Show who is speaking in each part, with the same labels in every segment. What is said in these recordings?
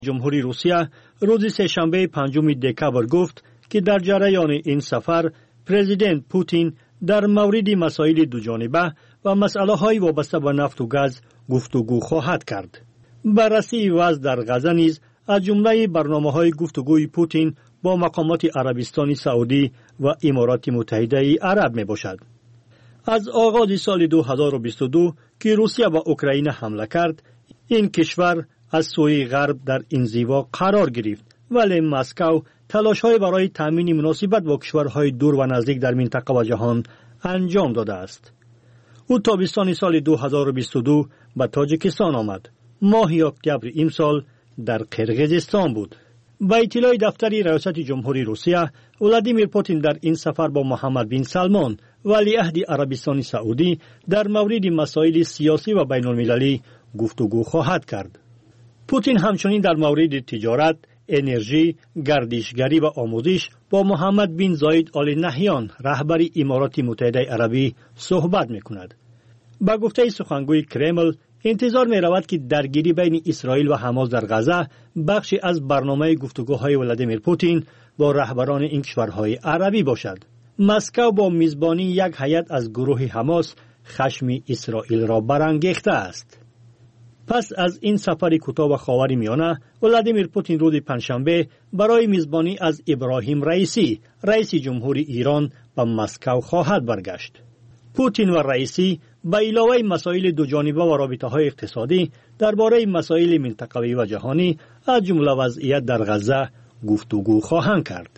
Speaker 1: جمهوری روسیه روز سه‌شنبه 5 دکبر گفت که در جریان این سفر پرزیدنت پوتین در مورد مسائل دوجانبه و مسائل‌های وابسته به نفت و گاز گفتگو خواهد کرد. بررسی وضع در غزه نیز از جمله برنامه‌های گفتگوی پوتین با مقامات عربستان سعودی و امارات متحده عرب میباشد. از آغاز سال 2022 که روسیه به اوکراین حمله کرد، این کشور از سوی غرب در انزوا قرار گرفت، ولی مسکو تلاش‌های برای تامین مناسبت با کشورهای دور و نزدیک در منطقه و جهان انجام داده است. او تابستان سال 2022 به تاجیکستان آمد. ماه اکتبر امسال در قرقیزستان بود. با اطلاع دفتر ریاست جمهوری روسیه، ولادیمیر پوتین در این سفر با محمد بن سلمان ولیعهد عربستان سعودی در مورد مسائل سیاسی و بین المللی گفتگو خواهد کرد. پوتین همچنین در مورد تجارت، انرژی، گردشگری و آموزش با محمد بن زاید آل نهیان رهبر امارات متحده عربی صحبت می‌کند. با گفته سخنگوی کرمل، انتظار می‌رود که درگیری بین اسرائیل و حماس در غزه بخشی از برنامه گفتگوهای ولادیمیر پوتین با رهبران این کشورهای عربی باشد. مسکو با میزبانی یک هیئت از گروه حماس خشم اسرائیل را برانگیخته است. پس از این سفر کوتاه و خاورمیانه، ولادیمیر پوتین روز پنجشنبه برای میزبانی از ابراهیم رئیسی، رئیس جمهوری ایران، به مسکو خواهد برگشت. پوتین و رئیسی به علاوه مسائل دوجانبه و رابطه‌های اقتصادی درباره مسائل منطقوی و جهانی از جمله وضعیت در غزه گفتگو خواهند کرد.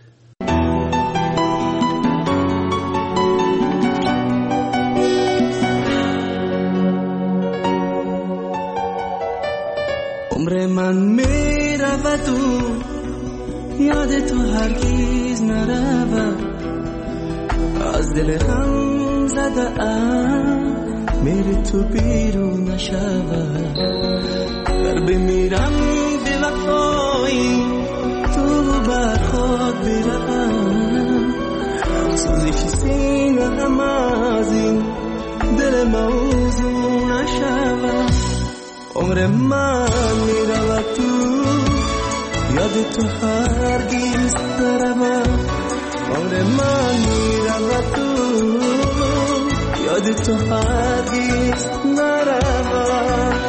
Speaker 2: عمر من میرود و یاد تو هرگز نرود، از دل هم زده ام میری تو بیرون نشود. گر بمیرم به وفایی تو بر خود برم، سوزش سینه هم از این دل موضوع نشود. عمر من میرود تو یاد تو هرگز نرود، عمر من میرود تو یاد تو هرگز نرود.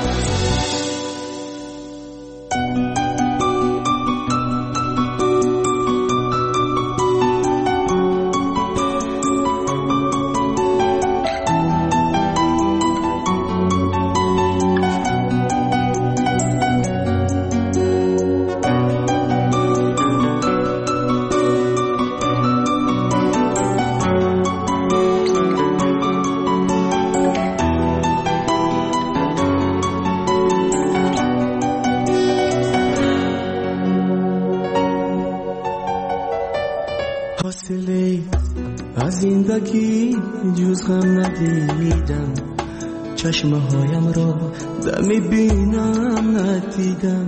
Speaker 2: از زندگی جز غم ندیدم، چشمه هایم را دمی بینم ندیدم.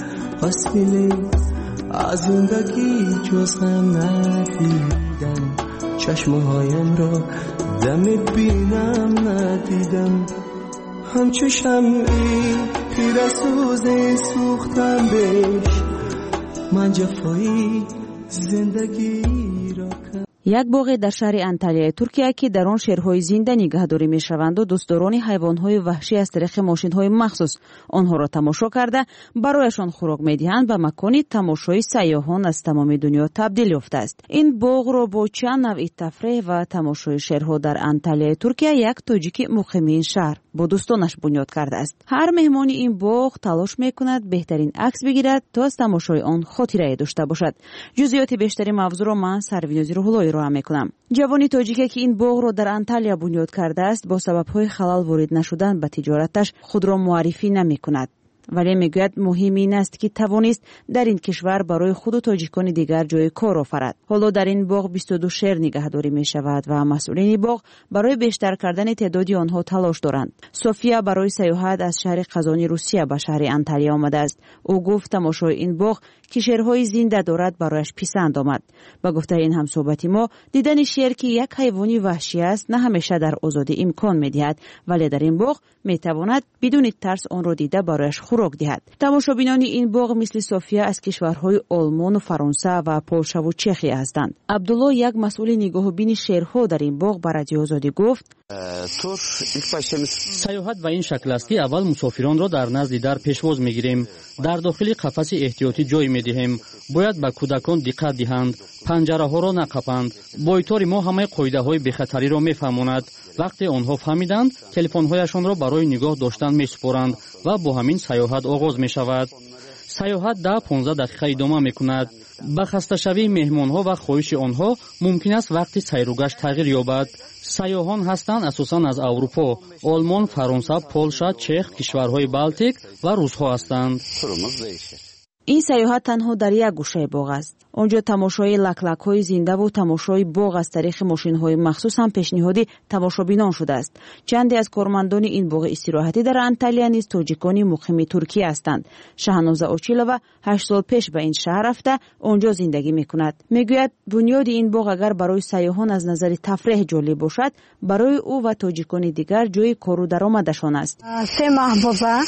Speaker 2: فاصله از زندگی جز غم ندیدم، چشمه هایم را دمی بینم ندیدم. همچو شمعی پیر سوزی سوختم بهش، من جفایی زندگی را کردم.
Speaker 3: یک باغ در شهر انتالیا ترکیه که در آن شیرهای زنده نگهداری می‌شوند و دوستداران حیوانات وحشی از طریق ماشین‌های مخصوص آنها را تماشا کرده برایشان خوراک می‌دهند و مکانی تماشای سیاحان از تمام دنیا تبدیل یافته است. این باغ را با چند نوع تفریح و تماشای شیرها در انتالیا ترکیه یک تاجیک مقیم این شهر با دوستانش بنیاد کرده است. هر مهمان این باغ تلاش می‌کند بهترین عکس بگیرد تا از تماشای آن خاطره داشته باشد. جزئیات بیشتری موضوع را من سروینازی روح‌اللهی را میکنم. جوانی تاجیکی که این باغ را در انتالیا بنیاد کرده است با سبب‌های خلال وارد نشدن به تجارتش خود را معرفی نمی‌کند، ولی میگوید مهم این است که توانست در این کشور برای خود و تاجیکان دیگر جای کار آفرد. حالا در این باغ 22 شیر نگهداری می شود و مسئولین باغ برای بیشتر کردن تعداد آنها تلاش دارند. سوفیا برای سیاحت از شهر قزانی روسیه به شهر انتالیا آمده است. او گفت تماشای این باغ که شیرهای زنده دارد برایش پسند آمد. با گفته این همصحبتی ما، دیدن شیر که یک حیوانی وحشی است نه همیشه در آزادی امکان می‌دهد، ولی در این باغ می‌تواند بدون ترس آن را دیده برایش خوراک خوراک دهد. تماشابینان این باغ مثل صوفیا از کشورهای آلمان و فرانسه و پولشا و چخیه هستند. عبدالله یک مسئول نگاهبین شیرها در این باغ به رادیو آزادی گفت:
Speaker 4: سیاحت به این شکل است که اول مسافران را در نزد در پیشواز میگیریم، در داخل قفس احتیاطی جای میدهیم، باید به کودکان دقت دهند، پنجره ها را نقاپند. بایتار ما همه قاعده های بی‌خطری را میفهماند. وقتی آنها فهمیدند تلفن هایشان را برای نگاه داشتن میسپارند و با همین سیاحت آغاز می شود. سیاحت 10-15 دقیقه ادامه می کند. با خسته شوی مهمان ها و خواهش آنها ممکن است وقتی سیر و گشت تغییر یابد. سیاحان هستند اساساً از اروپا، آلمان، فرانسه، پولشا، چخ، کشورهای بالتیک و روس‌ها هستند.
Speaker 3: این سیاحت تنها در یک گوشه باغ است. آنجا تماشای لک‌لک‌های زنده و تماشای باغ از طریق ماشین‌های مخصوص هم پیشنهادی تماشابینان شده است. چندی از کارمندان این باغ استراحتی در انتالیا نیز تاجیکان مقیم ترکیه هستند. شهنازه اوچیلووا 8 سال پیش به این شهر رفته آنجا زندگی می‌کند. میگوید بنیاد این باغ اگر برای سیاحان از نظر تفریح جالب باشد، برای او و تاجیکان دیگر جای کار و درآمدشان است.
Speaker 5: 3 ماه بوده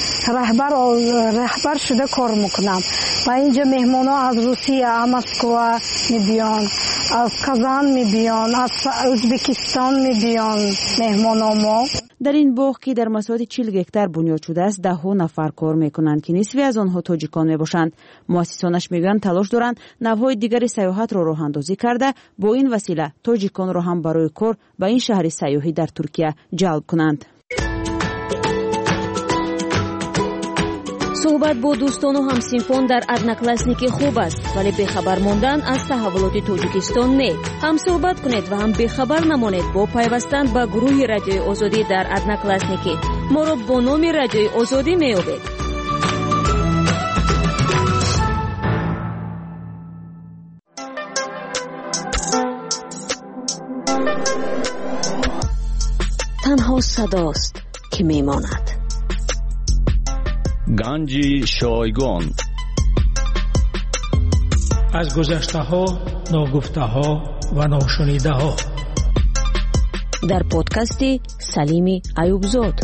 Speaker 5: رهبر شده کار میکنم و اینجا مهمانا از روسیه، مسکو میبیان، از کازان میبیان، از ازبکستان میبیان مهمانا ما.
Speaker 3: در این باغ که در مساحت 40 هکتار بنیاد شده است 10 نفر کار میکنند که نصفی از آنها تاجیکان میباشند. مؤسسانش میگویند تلاش دارند نوهای دیگر سیاحت را راه اندازی کرده با این وسیله تاجیکان را هم برای کار به این شهر سیاحی در ترکیه جلب کنند.
Speaker 6: صحبت با دوستان و همسنفان در ادناکلاسنیکی خوب است، ولی بخبر ماندن از تحولات تاجیکستان نه. هم صحبت کنید و هم بخبر نمانید با پیوستن به گروه رادیوی آزادی در ادناکلاسنیکی. ما را با نام رادیوی آزادی می‌یابید. تنها صداست که میماند.
Speaker 7: گنج شایگان
Speaker 8: از گذشته ها، ناگفته ها و ناشنیده ها
Speaker 6: در پادکست سلیم ایوبزاد.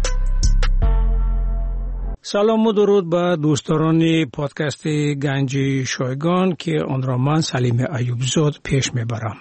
Speaker 8: سلام و درود به دوستان پادکست گنج شایگان که آن را من سلیم ایوبزاد پیش میبرم.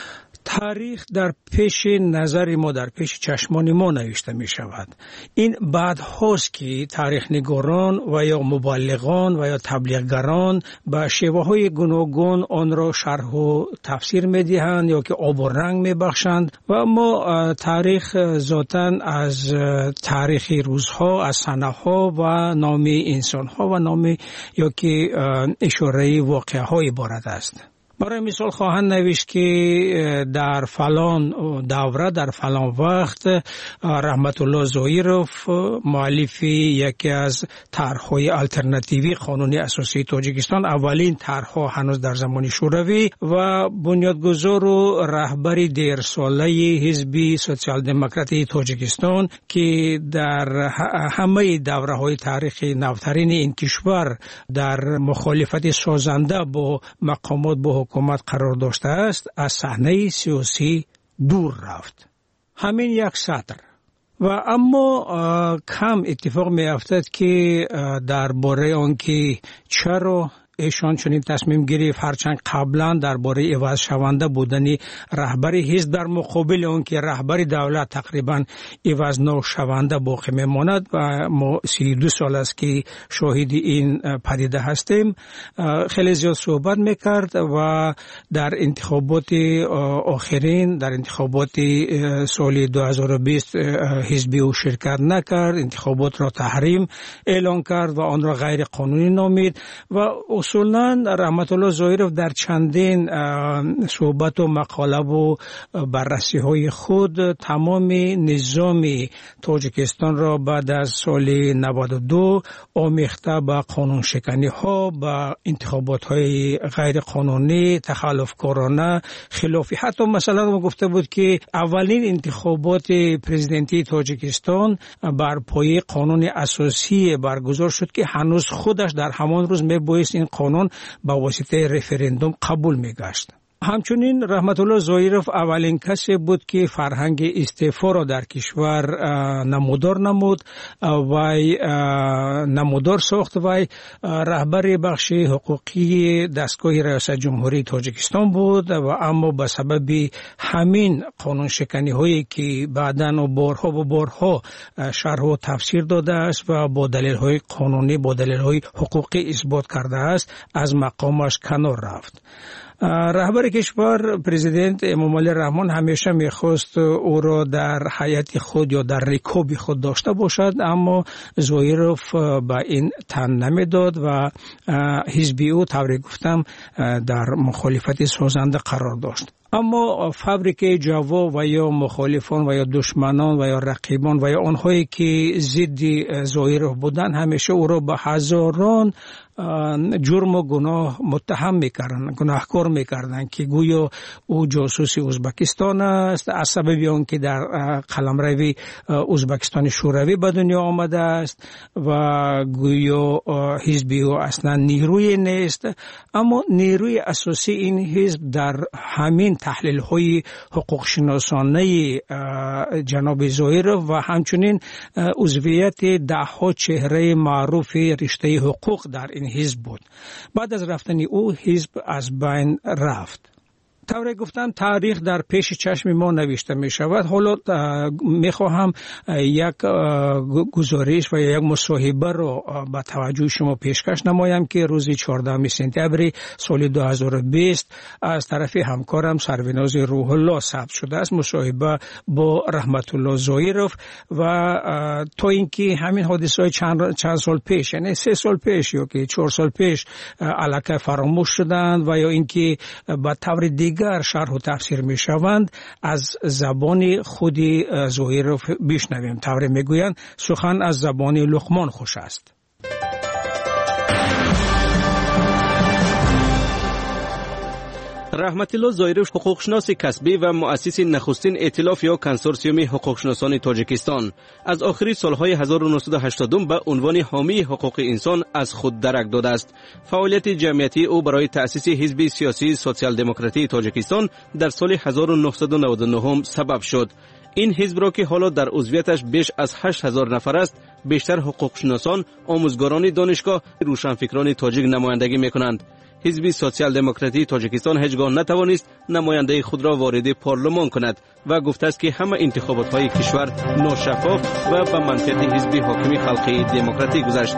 Speaker 8: تاریخ در پیش نظر ما، در پیش چشمان ما نوشته می شود. این بعد هاست که تاریخ نگاران و یا مبلغان و یا تبلیغگران به شیوه های گوناگون آن را شرح و تفسیر می دهند یا که آب و رنگ می بخشند و ما تاریخ ذاتاً از تاریخ روزها، از سنه ها و نام انسان ها و نام یا که اشاره واقعه های عبارت است. برای مثال خواهند نوشت که در فلان دوره، در فلان وقت رحمت الله زویروف مؤلف یکی از طرح‌های آلترناتیوی قانون اساسی تاجیکستان، اولین طرح‌ها هنوز در زمان شوروی و بنیادگذار و رهبر دیرساله حزب سوسیال دموکراتی تاجیکستان که در همه دوره‌های تاریخی نوترین این کشور در مخالفت سازنده با مقامات با حکومت قرار داشته است، از صحنه سیاسی دور رفت. همین یک سطر. و اما کم اتفاق می افتد که درباره آنکه چرا ایشان چنین تصمیم گرفت، هرچند قبلا درباره عوض شونده بودن رهبر حزب در مقابل اون که رهبر دولت تقریبا عوض نشونده باقی میماند و ما 32 سال است که شاهد این پدیده هستیم، خیلی زیاد صحبت میکرد و در انتخابات آخرین، در انتخابات سال 2020 حزبی او شرکت نکرد، انتخابات را تحریم اعلان کرد و آن را غیر قانونی نامید و اصولاً رحمت الله زویروف در چندین صحبت و مقاله و بررسی های خود تمام نظام تاجیکستان را بعد از سال 92 آمیخته به قانون شکنی ها، به انتخابات های غیر قانونی، تخلفکارانه، خلافی. حتی مثلا ما گفته بود که اولین انتخابات پرزیدنتی تاجیکستان بر پایه قانون اساسی برگزار شد که هنوز خودش در همان روز میبایست این قانون با واسطه رفراندوم قبول میگشت. همچنین رحمت الله ظاهرов اولین کسی بود که فرهنگ استعفا را در کشور نمودار نمود و نمودار ساخت. و رهبر بخش حقوقی دستگاه ریاست جمهوری تاجیکستان بود و اما به سبب همین قانون شکنی هایی که بعداً و بارها شرح و تفسیر داده است و با دلیل های قانونی با دلیل های حقوقی اثبات کرده است از مقامش کنار رفت. رهبر کشور پرزیدنت امامعلی رحمان همیشه میخواست او را در حیات خود یا در رکاب خود داشته باشد، اما ظاهرов به این تن نمیداد و حزب او طوری گفتم در مخالفت سازنده قرار داشت. اما فابریکه جوا و یا مخالفان و یا دشمنان و یا رقیبان و یا آنهایی که ضد ظاهرов بودند همیشه او را به هزاران جرم و گناه متهم میکردن، گناهکار میکردن که گویا او جاسوس ازبکستان است از سبب آن که در قلمرو ازبکستان شوروی به دنیا آمده است و گویا حزب او اصلا نیروی نیست. اما نیروی اساسی این حزب در همین تحلیل های حقوق شناسانه جناب ظاهرов و همچنین عضویت دهها چهره معروف رشته حقوق در این حزب بود. بعد از رفتن او حزب از بین رفت. طوری گفتم تاریخ در پیش چشم ما نوشته می شود. حالا می خواهم یک گزارش و یک مصاحبه را به توجه شما پیشکش نمایم که روز 14 سپتامبر سال 2020 از طرف همکارم سروناز روح الله ثبت شده است. مصاحبه با رحمت الله ظاهرов و تا اینکه همین حادثه های چند سال پیش، یعنی 3 سال پیش یا که 4 سال پیش الکی فراموش شدند و یا اینکه به طور دیگر شرح و تفسیر می شوند، از زبان خود ظاهرов بشنویم. طوری می گویند سخن از زبان لقمان خوش است.
Speaker 9: رحمت الله ظاهرов حقوقشناس کسبی و مؤسس نخستین ائتلاف یا کنسورسیوم حقوقشناسان تاجیکستان از آخری سالهای 1980 به عنوان حامی حقوق انسان از خود درک داده است. فعالیت جمعیتی او برای تأسیس حزب سیاسی سوسیال دموکراتی تاجیکستان در سال 1999 سبب شد. این حزب را که حالا در عضویتش بیش از 8000 نفر است، بیشتر حقوقشناسان، آموزگاران دانشگاه، روشنفکران تاجیک نمایندگی می‌کنند. حزب سوسیال دموکراتی تاجیکستان هیچگاه نتوانست نماینده خود را وارد پارلمان کند و گفته است که همه انتخابات‌های کشور ناشفاف و به منطق حزب حاکم خلقی دموکراتی گذشت.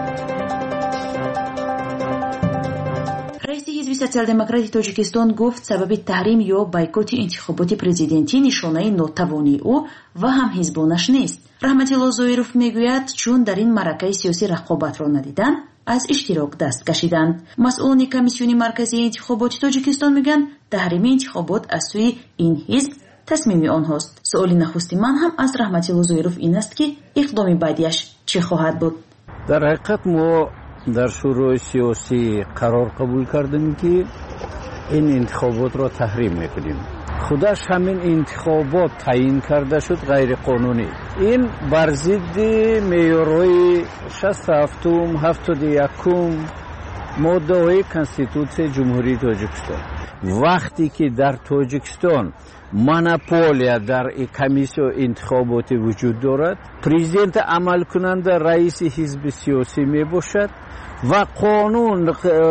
Speaker 10: رئیس حزب سوسیال دموکراتی تاجیکستان گفت سبب تحریم یا بایکوت انتخابات پرزیدنتی نشانه ناتوانی او و هم حزبانش نیست. رحمت الله ظاهرов میگوید چون در این معرکه سیاسی رقابت را ندیدن از اشتراک دست کشیدند. مسئولان کمیسیون مرکزی انتخابات تاجیکستان میگن تحریم انتخابات از سوی این حزب تصمیم آنهاست. سؤال نخستی من هم از رحمت الله ظاهرов این است که اقدام بعدیش چه خواهد بود؟
Speaker 11: در حقیقت ما در شورای سیاسی قرار قبول کردیم که این انتخابات را تحریم میکنیم. خودش همین انتخابات تعیین کرده شد غیر قانونی. این بر ضد معیارهای 67 71 ماده های کنستیتوسیون جمهوری تاجیکستان. وقتی که در تاجیکستان مونوپولیا در کمیسیون انتخابات وجود دارد، پرزیدنت عمل کننده رئیس حزب سیاسی می باشد و قانون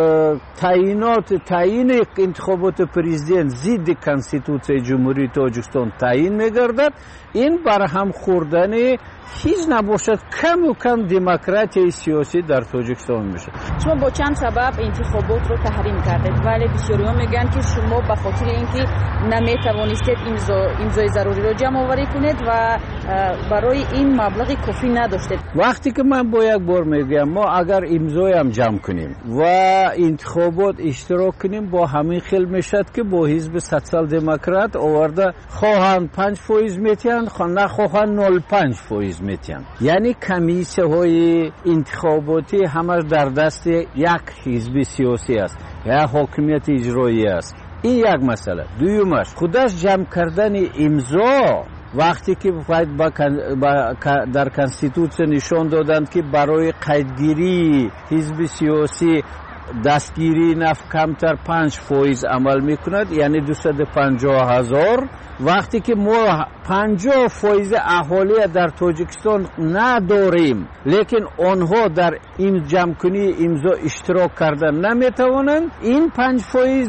Speaker 11: تعیین انتخابات پرزیدنت ضد کنستیتوسیون جمهوری تاجیکستان تعیین می‌گردد. این برهم خوردن هیچ نباشد کم و کم دموکراسی سیاسی در تاجیکستان میشه.
Speaker 12: شما با چند سبب انتخابات رو تحریم کردید، ولی بسیاری‌ها میگن که شما به خاطر اینکه نمیتوانستید امضای ضروری رو جمع آوری کنید و برای این مبلغ کافی نداشتید.
Speaker 11: وقتی که من با یک بار میگم ما اگر امضای هم جمع کنیم و انتخابات اشتراک کنیم با همین خیل میشد که با حزب سوسیال دموکرات آورده خواهند 5% میتین، نخواهند 0.5% میتین. یعنی کمیسه های انتخاباتی همش در دست یک حزب سیاسی است یا حاکمیت اجرایی است. این یک مسئله. دویمش خودش جمع کردن امضا وقتی که در کنستیتوسیون نشان دادند که برای قیدگیری حزب سیاسی دستگیری نفت کمتر 5% عمل میکند، یعنی 250,000. وقتی که ما 50% اهالی در تاجیکستان نداریم، لیکن آنها در این جمع‌کنی امضا اشتراک کردن نمیتوانند، این 5%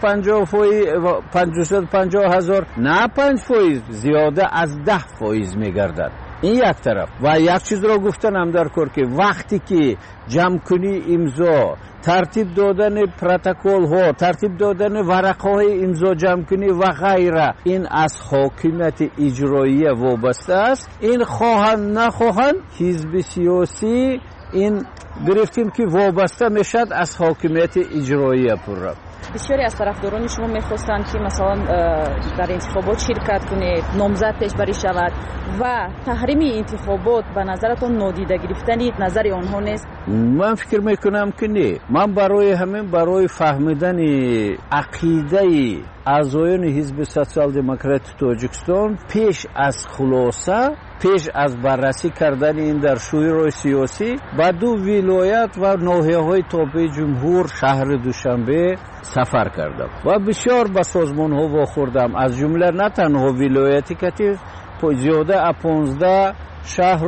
Speaker 11: 250,000 نه 5%، زیاده از 10% میگردد. این یک طرف. و یک چیز را گفتنم در کار که وقتی که جمع کنی امضا، ترتیب دادن پروتکل ها، ترتیب دادن ورقه های امضا جمع کنی و غیره، این از حاکمیت اجرایی وابسته است. این خواهند نخواهند حزب سیاسی این گرفتیم که وابسته میشد از حاکمیت اجرایی پورا.
Speaker 12: بسیاری از طرفداران شما میخواستند که مثلا در انتخابات شرکت کنید، نامزد پیشبری شود و تحریم انتخابات به نظرتون نادیده گرفتنی نظر آنها نیست؟
Speaker 11: من فکر میکنم که نه. من برای فهمیدن عقیده اعضایان حزب سوسیال دموکرات تاجیکستان پیش از خلاصه، پیش از بررسی کردن این در شورای سیاسی به 2 ولایت و ناحیه‌های تابع جمهور شهر دوشنبه سفر کردم و بسیار به سازمان ها واخوردم، از جمله نه تنها ولایتی که زیاده 15 شهر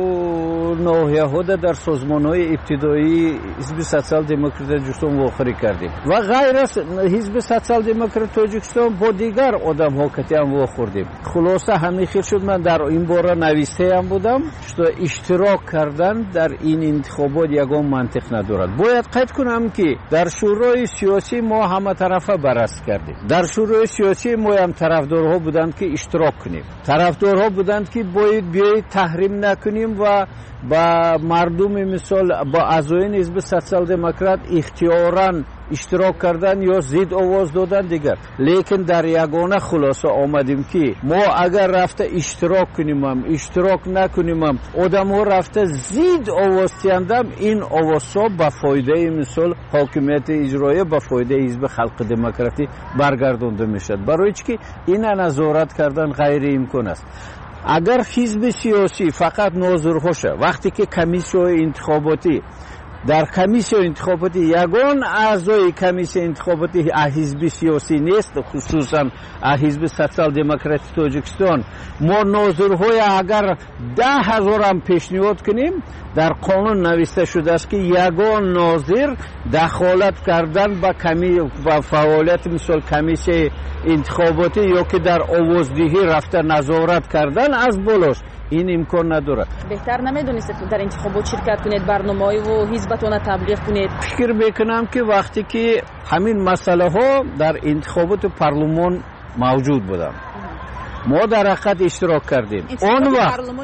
Speaker 11: و ناحیه ها در سازمان های ابتدایی حزب سوسیال دموکرات تاجیکستان واخوری کردیم و غیر از حزب سوسیال دموکرات تاجیکستان با دیگر آدم ها که هم واخوردیم. خلاصه همین خیر شد من در این باره نویسته هم بودم که اشتراک کردن در این انتخابات یگان منطق ندارد. باید قید کنم که در شورای سیاسی ما همه طرفه بررسی کردیم. در شورای سیاسی ما هم طرفدارها بودند که اشتراک کنیم، طرفدارها بودند که باید بیایید تحریم نکنیم و با مردم مثال با اعضایان حزب سوسیال دموکرات اختیاراً اشتراک کردن یا زید آواز دادن دیگر. لیکن در یگانه خلاصه آمدیم که ما اگر رفته اشتراک کنیم هم اشتراک نکنیم هم آدم ها رفته زید آواز تیندم، این آواز ها به فایده مثال حاکمیت اجرایی، به فایده حزب خلق دموکراتی برگردانده میشد. برای چی این نظارت کردن غیر امکان است. اگر حزب سیاسی فقط ناظرهاشه، وقتی که کمیسیون انتخاباتی در کمیسیون انتخاباتی یگان اعضای کمیسیون انتخاباتی حزب سیاسی نیست، خصوصا حزب سوسیال دموکرات تاجیکستان، ما ناظرهای اگر 10,000 هم پیشنهاد کنیم در قانون نوشته شده است که یگان ناظر دخالت کردن با فعالیت مثل کمیسیون انتخاباتی یا که در آوازدهی رفته نظارت کردن از بالاست، این امکان ندارد.
Speaker 12: بهتر نمیدونید در انتخابات شرکت کنید، برنامه‌ای و حزبتون تبلیغ کنید؟
Speaker 11: فکر میکنم که وقتی که همین مسئله ها در انتخابات پارلمان موجود بودن، ما در حقیقت اشتراک کردیم. اون وقت
Speaker 12: پارلمان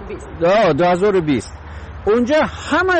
Speaker 11: 2020 اونجا همه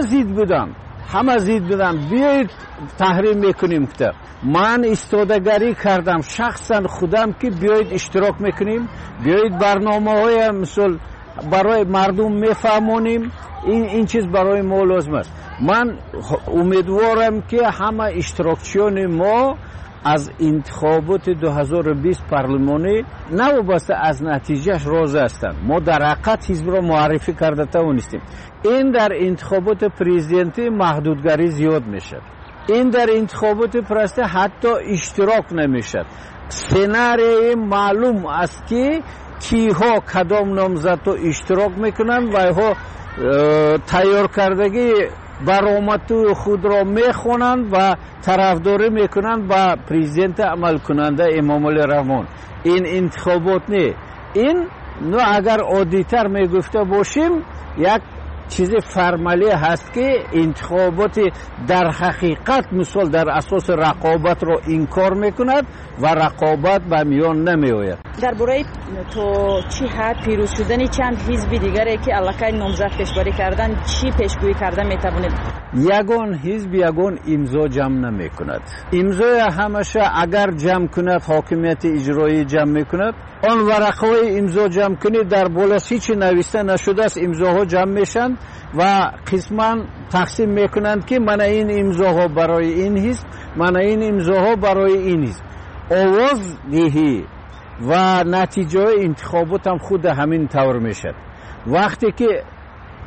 Speaker 11: زید بودن بیایید تحریم میکنیم که من استادگری کردم شخصا خودم که بیایید اشتراک میکنیم، بیایید برنامه‌های مثل برای مردم میفهمونیم، این چیز برای ما لازم است. من امیدوارم که همه اشتراکچیان ما از انتخابات 2020 پارلمانی نوابسته از نتیجهش راضی هستند. ما در حقیقت حزب را معرفی کرده توانستیم. این در انتخابات پرزیدنتی محدودگری زیاد میشد، این در انتخابات پرسته حتی اشتراک نمیشد. سناریوی معلوم است که کیها کدام نامزد اشتراک میکنند و ها تیار کردگی برآمد خود را میخوانند و طرفداری میکنند با پرزیدنت عمل کننده امام علی رحمان. این انتخابات نه. این اگر عادی‌تر میگفته باشیم یک چیز فرمالی هست که انتخابات در حقیقت مثال در اساس رقابت را انکار میکند و رقابت به میان نمی آید.
Speaker 12: درباره تو چی حد پیروز شدن چند حزب دیگری که علاقه نامزد پیشبری کردن چی پیشگویی کرده میتوانید؟
Speaker 11: یگان حزب یگان امضا جمع نمی کند. امضای همشه اگر جمع کند حاکمیت اجرایی جمع میکند، آن ورقهای امضا جمع کنید در بالا هیچ نوشته نشده است، امضاها جمع میشن و قسما تقسیم میکنند که من این امضاها برای این حزب، من این امضاها برای این حزب. آواز دهی و نتیجه انتخابات هم خود همین طور میشد. وقتی که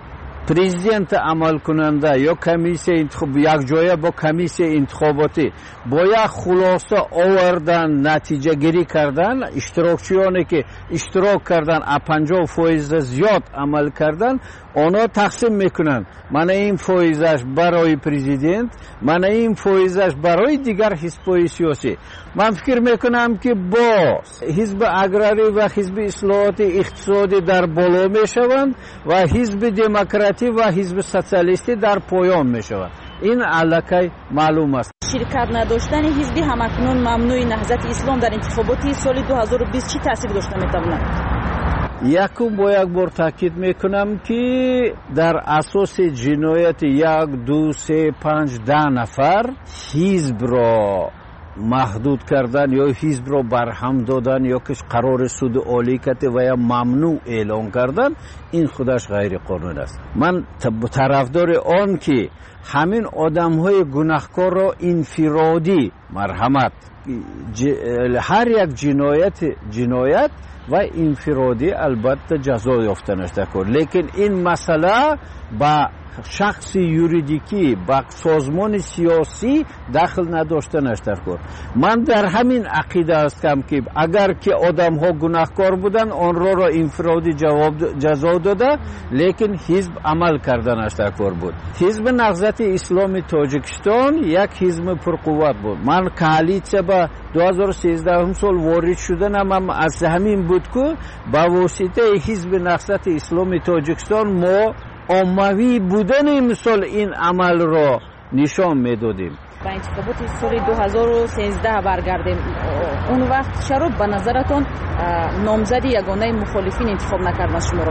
Speaker 11: президент амал кунанда ё комиссия интихоб якҷоя бо комиссия интихоботӣ бояд хулоса овардан натиҷагирӣ кардан иштирокчиёне ки иштирок кардан 50% зиёд амал кардан онҳо тақсим мекунанд мана ин фоизаш барои президент мана ин фоизаш барои дигар ҳизбҳои сиёсӣ. ман фикр мекунам ки бо ҳизби аграрӣ ва ҳизби ислоҳоти иқтисодӣ дар боло мешаванд ва ҳизби демократӣ ва ҳизби социалистӣ дар поён мешаванд. ин аллакай маълум аст.
Speaker 12: ширкат надоштани ҳизби ҳамакнун мамнӯи наҳзати ислом дар интихоботи соли 2020 чӣ таъсир дошта метавонад?
Speaker 11: якум бо як бор таъкид мекунам ки дар асоси ҷинояти 1 2 3 5 10 нафар ҳизбро маҳдуд кардан ё ҳизбро барҳам додан ё ки қарори суди олӣ карди ва я мамнӯъ эълон кардан ин худаш ғайриқонун аст. ман тарафдори он ки ҳамин одамҳои гунаҳкорро инфиродӣ марҳамат ҳар як ҷиноят ва инфиродӣ албатта ҷазо ёфтанаш дакор. лекин ин масъала ба шахси юридикӣ ба созмони сиёсӣ дахл надоштанаш дакор. ман дар ҳамин ақида ҳастам ки агар ки одамҳо гунаҳкор буданд онҳоро инфиродӣ ҷазо дода лекин ҳизб амал карданаш дакор буд. ҳизби наҳзати исломи тоҷикистон як ҳизби пурқувват буд. ман коалитсия ба 2013 сол ворид шуданам аз ҳамин буд ки ба воситаи ҳизби наҳзати исломи тоҷикистон мо оммавӣ будани мисол ин амалро нишон медодем.
Speaker 12: ба интихоботи соли 2013 баргардем. он вақт чаро ба назаратон номзади ягонаи мухолифин интихоб накарданд шуморо?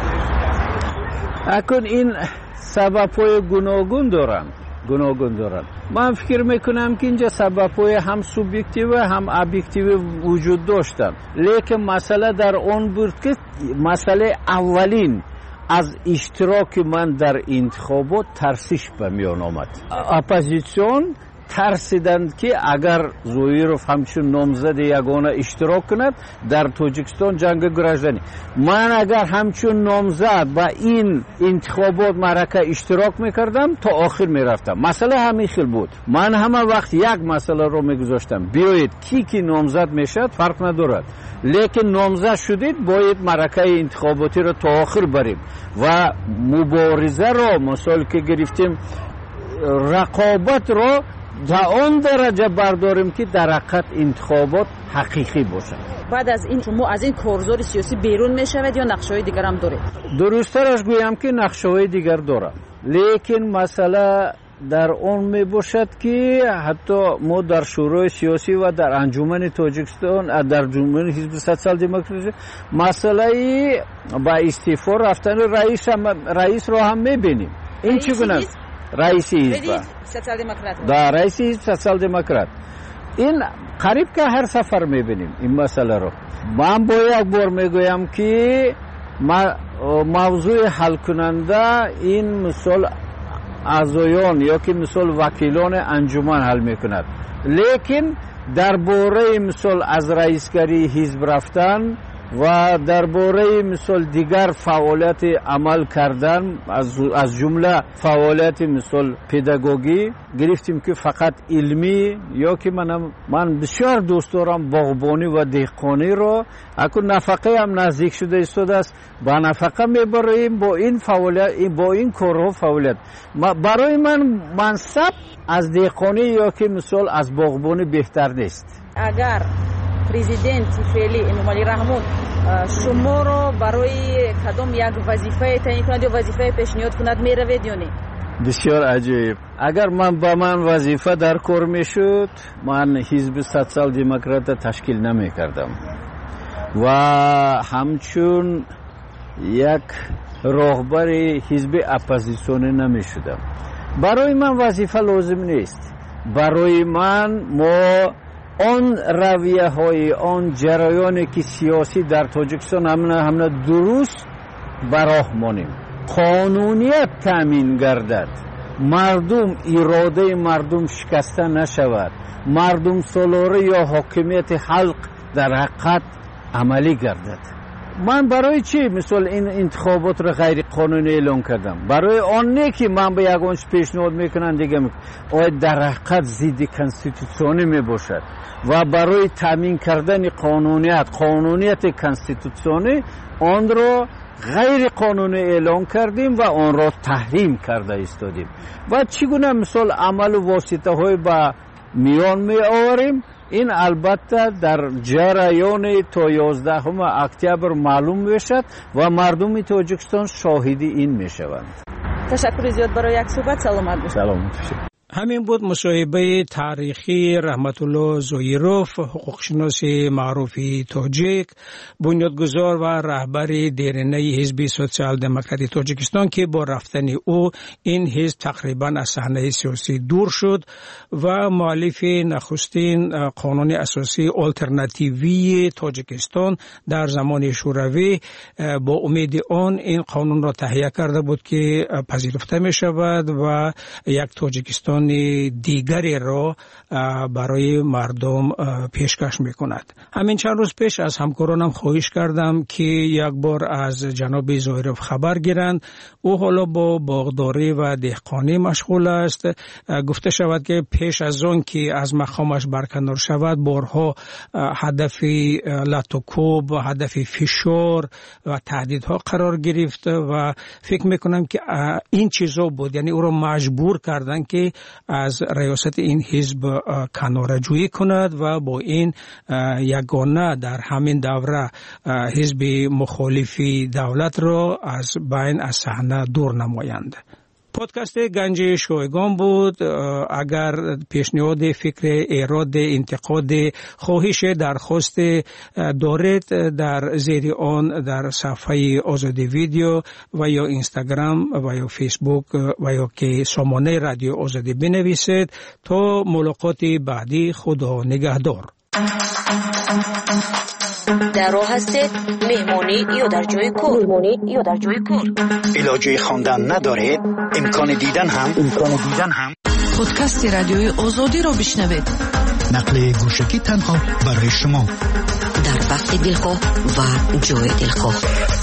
Speaker 11: акун ин сабабҳои гуногун доранд. ман фикр мекунам ки инҷа сабабҳои ҳам субъектива ҳам объектива вуҷуд доштанд. лекин масъала дар он буд ки масъалаи аввалин аз иштироки ман дар интихобот тарсиш ба миён омад. оппозитсион тарсиданд ки агар зоиров ҳамчун номзади ягона иштирок кунад дар тоҷикистон ҷанги гражданӣ, ман агар ҳамчун номзад ба ин интихобот маърака иштирок мекардам то охир мерафтам. масъала ҳамин хел буд. ман ҳама вақт як масъаларо мегузоштам, биёед ки номзад мешавад фарқ надорад, лекин номзад шудед бояд маъракаи интихоботиро то охир барем ва муборизаро мисол ки гирифтем рақобатро да он дараҷа бардорем ки дар ҳақиқат интихобот ҳақиқӣ бошад.
Speaker 12: баъд аз ин шумо аз ин корзори сиёсӣ берун мешавед ё нақшаҳои дигар ҳам доред?
Speaker 11: дурусттараш гӯям ки нақшаҳои дигар дорам, лекин масъала дар он мебошад ки ҳатто мо дар шӯрои сиёсӣ ва дар анҷумани тоҷикистон дар ҷумҳури ҳизби социал демократӣ масъалаи ба истеъфо рафтани раисро ҳам мебинем. ин чӣ гуна раиси ҳизба раиси ҳизби социал демократ ин қариб ки ҳар сафар мебинем ин масъаларо. ман бо як бор мегӯям ки мавзӯи ҳалкунанда ин мисол аъзоён ё ки мисол вакилони анҷуман ҳал мекунад, лекин дар бораи мисол аз раисгарии ҳизб рафтан ва дар бораи мисол дигар фаъолияти амал кардан аз ҷумла фаъолияти мисол педагогӣ гирифтем ки фақат илмӣ ё ки ман бисёр дӯст дорам боғбонӣ ва деҳқониро, акун нафақаам наздик шуда истодааст, ба нафақа мебароем бо ин фаъолият бо ин корҳо фаъолият. барои ман мансаб аз деҳқонӣ ё ки мисол аз боғбонӣ беҳтар нест.
Speaker 12: агар президенти феълӣ эмомалӣ раҳмон шуморо барои кадом як вазифае таъин кунад ё вазифае пешниҳод кунад меравед ё не?
Speaker 11: бисёр аҷоиб. агар ба ман вазифа дар кор мешуд, ман ҳизби социал демократа ташкил намекардам ва ҳамчун як роҳбари ҳизби оппозитсионӣ намешудам. барои ман вазифа лозим нест. барои ман мо он равияҳои он ҷараёне ки сиёсӣ дар тоҷикистон ҳамна дуруст ба роҳ монем, қонуният таъмин гардад, мардум иродаи мардум шикаста нашавад, мардумсолорӣ ё ҳокимияти халқ дар ҳақиқат амалӣ гардад. من برای چی مثلا این انتخابات را غیر قانونی اعلام کردم؟ برای آن نه که من به یگانش پیشنهاد میکنم دیگه آیا در حقیقت ضد کانستیتوسیونی میباشد و برای تامین کردن قانونیت کانستیتوسیونی آن را غیر قانونی اعلام کردیم و آن را تحریم کرده ایستادیم و چگونه مثال عمل و واسطه های به میان می آوریم. این البته در جریان تا 11 اکتبر معلوم میشد و مردم تاجیکستان شاهدی این میشوند.
Speaker 12: تشکر زیاد برای یک صحبت. سلامت باشید.
Speaker 11: سلامت باشید.
Speaker 8: همین بود مصاحبه تاریخی رحمت الله زویروف، حقوقشناس معروفی تاجیک، بنیادگذار و رهبر دیرینه حزب سوسیال دموکراتی تاجیکستان که با رفتن او این حزب تقریبا از صحنه سیاسی دور شد و مؤلف نخستین قانون اساسی آلترناتیوی تاجیکستان در زمان شوروی با امید آن این قانون را تهیه کرده بود که پذیرفته می شود و یک تاجیکستان دیگری را برای مردم پیشکش میکند. همین چند روز پیش از همکارانم خواهش کردم که یک بار از جناب زویروف خبر گیرند. او حالا با باغداری و دهقانی مشغول است. گفته شود که پیش از آن که از مقامش برکنار شود بارها هدف لطوکوب و هدف فشار و تهدیدها قرار گرفت و فکر میکنم که این چیزا بود، یعنی او را مجبور کردن که از ریاست این حزب کناره‌جویی کند و با این یگانه در همین دوره حزب مخالف دولت را از بین از صحنه دور نمایند. پادکست گنج شایگان بود. اگر پیشنهاد، فکر، ایراد، انتقاد، خواهش، درخواست دارید در زیر آن در صفحه آزادی ویدیو و یا اینستاگرام و یا فیسبوک و یا که سامانه رادیو آزادی بنویسید. تا ملاقات بعدی، خدا نگهدار.
Speaker 6: در راه هستید، مهمانی یا در جای کار.
Speaker 13: علاجه خواندن ندارید، امکان دیدن هم.
Speaker 14: پادکست رادیوی آزادی را بشنوید.
Speaker 13: نقل گوشکی تنها برای شما
Speaker 14: در وقت دلخواه و جای دلخواه.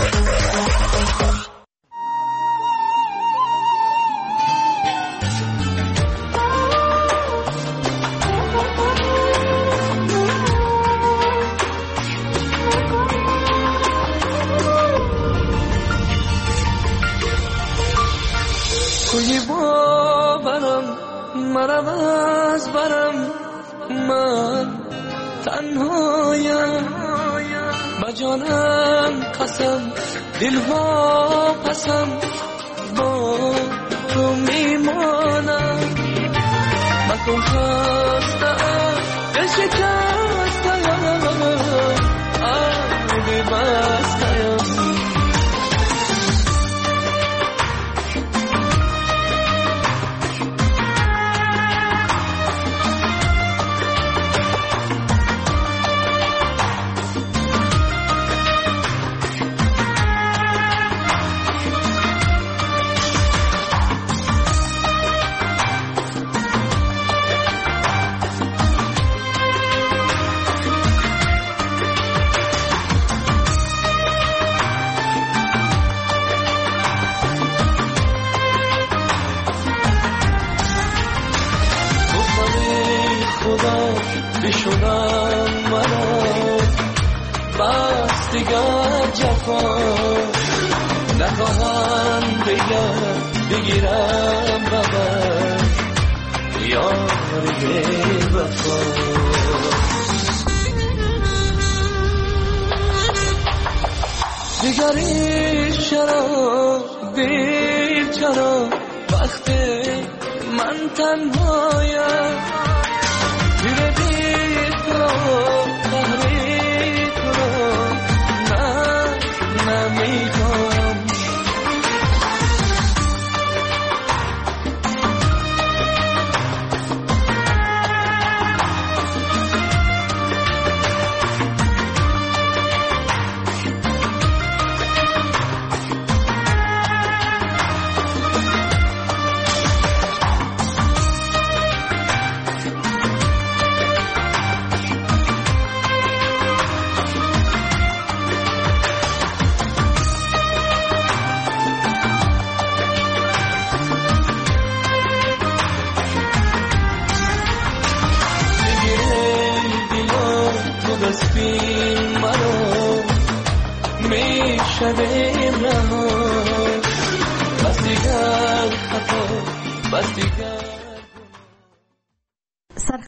Speaker 2: من تنهایم بجانم قسم دلها قسم با تو میمانم من تو خستم دل شکستم آبی بستم بشونم منو بس دیگر جفا نخواهم بگیرم ببر یار وفا دیگری چرا دیر چرا وقتی من تنهایم بسپین مرا میشویم رها بس دیگر خطا بس دیگر